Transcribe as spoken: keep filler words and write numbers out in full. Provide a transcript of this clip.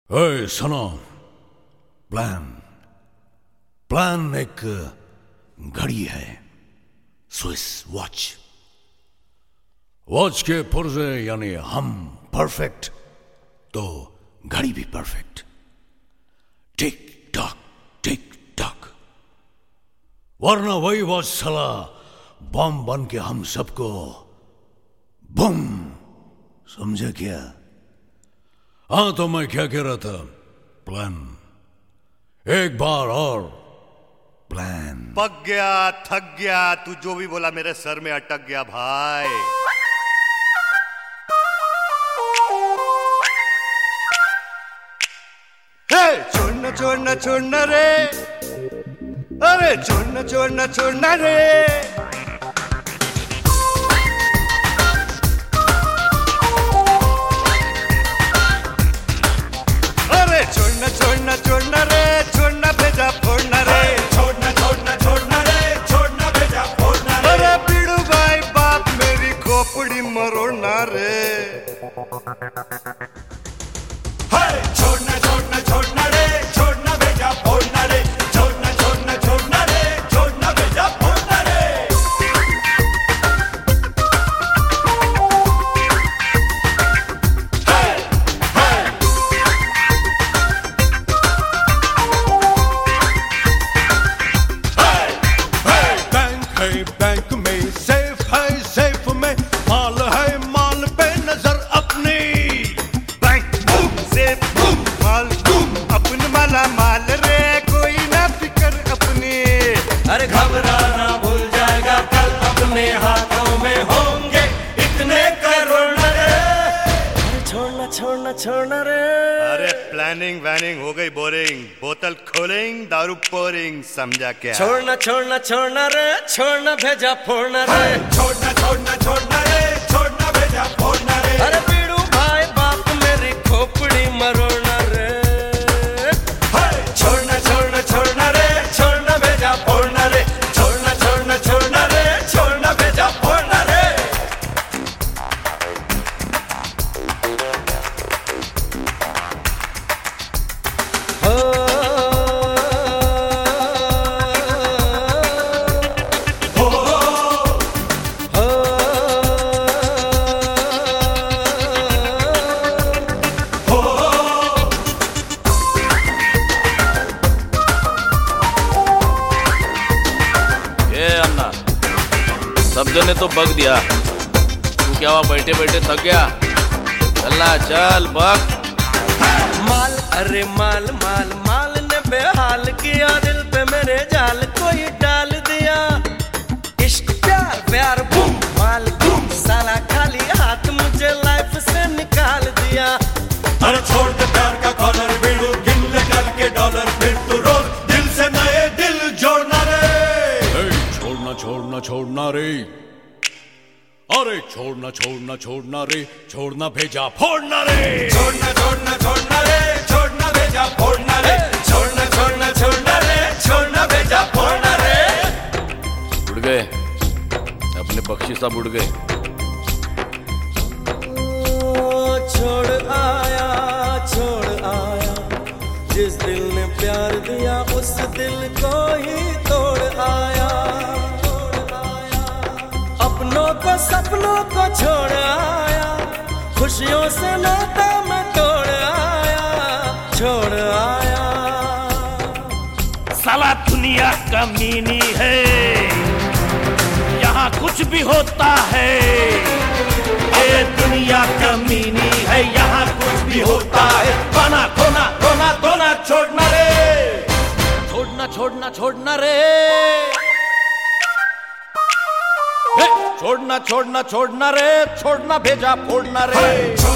ओए सुनो, plan plan एक घड़ी है, स्विस वॉच। वॉच के पुर्जे यानी हम परफेक्ट तो घड़ी भी perfect. Tick tock tick tock, वरना वही वॉच साला बम बन के हम सबको बम समझे क्या? हाँ तो मैं क्या कह रहा था, प्लान एक बार और प्लान। पक गया, थक गया, तू जो भी बोला मेरे सर में अटक गया भाई। हे छोड़ना छोड़ना छोड़ना रे, अरे छोड़ना छोड़ना छोड़ना रे। छोड़ना छोड़ना छोड़ना रे, छोड़ना भेजा फोड़ना रे। छोड़ना छोड़ना छोड़ना रे, छोड़ना भेजा फोड़ना रे। अरे पीड़ू भाई बाप मेरी खोपड़ी मरोड़ना रे। छोड़ना छोड़ना छोड़ना रे, छोड़ना भेजा फोड़ना रे। छोड़ना छोड़ना छोड़ना रे, छोड़ना भेजा फोड़ना रे। बैंक में सेफ है, सेफ में माल है, माल पे नजर अपनी। बैंक सेफ माल अपने माला माल रे, कोई ना फिकर अपनी। अरे घबराना भूल जाएगा कल, अपने हाथों में होंगे इतने करोड़ रे। छोड़ना छोड़ना छोड़ना रे। अरे प्लानिंग वैनिंग हो गई बोरिंग, बोतल खोलेंगे दारू पोरिंग, समझा क्या? छोड़ना छोड़ना छोड़ना रे, छोड़ना भेजा फोड़ना रे। छोड़ना छोड़ना छोड़ना रे, छोड़ना भेजा फोड़ना रे। अरे पीड़ू भाई बाप मेरी खोपड़ी मरोड़ना रे। छोड़ना छोड़ना छोड़ना रे, छोड़ना भेजा फोड़ना रे। छोड़ना छोड़ना छोड़ना रे, छोड़ना भेजा फोड़ना रे। सब जने तो बग दिया, तू क्या हुआ बैठे बैठे थक गया? चलना चल बग। माल अरे माल माल माल ने बेहाल किया, दिल पे मेरे जाल कोई डाल दिया। इश्क प्यार प्यार बूम माल बूम, साला खाली हाथ मुझे लाइफ से निकाल दिया। अरे छोड़ दे प्यार का कॉलर, बिड़ू गिन ले करके डॉलर, फिर तू रोज दिल से नए दिल जोड़ना रे। छोड़ना छोड़ना छोड़ना रे, अरे छोड़ना छोड़ना छोड़ना रे, छोड़ना भेजा फोड़ना रे। छोड़ना छोड़ना छोड़ना रे, छोड़ना भेजा फोड़ना रे। छोड़ना छोड़ना छोड़ना रे, छोड़ना भेजा फोड़ना रे। उड़ गए अपने पक्षी, सब उड़ गए। छोड़ आया छोड़ आया, जिस दिल ने प्यार दिया उस दिल को ही तोड़ आया। अपनों को सपनों को छोड़ आया, खुशियों से नाता मैं तोड़ आया, छोड़ आया। साला दुनिया कमीनी है, यहाँ कुछ भी होता है। ये दुनिया कमीनी है, यहाँ कुछ भी होता है। पाना खोना खोना खोना छोड़ना रे। छोड़ना छोड़ना छोड़ना रे, छोड़ना छोड़ना छोड़ना रे, छोड़ना भेजा फोड़ना रे।